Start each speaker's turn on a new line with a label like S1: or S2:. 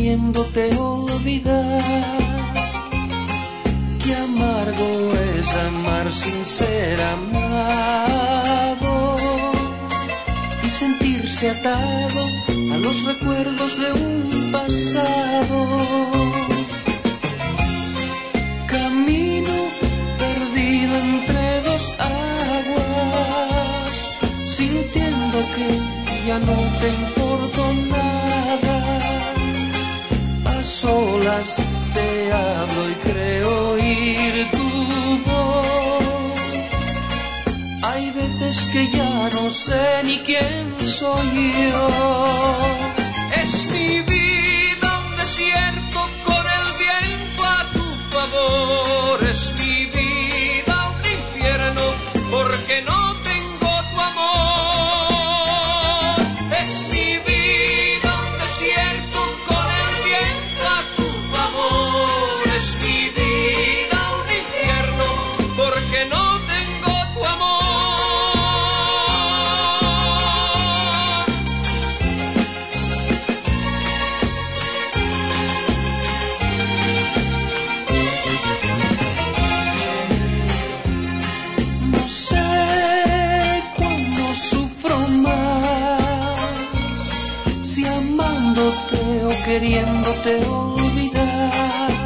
S1: queriéndote olvidar. Qué amargo es amar sin ser amado y sentirse atado a los recuerdos de un pasado. Camino perdido entre dos aguas, sintiendo que ya no te importo nada. A solas te hablo y creo oír tu voz. Hay veces que ya no sé ni quién soy yo. Es mi vida un desierto con el viento a tu favor. Es mi vida un infierno porque no tengo tu amor. Es mi vida un desierto con el viento a tu favor. Es mi vida un infierno porque no tengo tu amor. No sé cuándo sufro más, si amándote o queriéndote olvidar.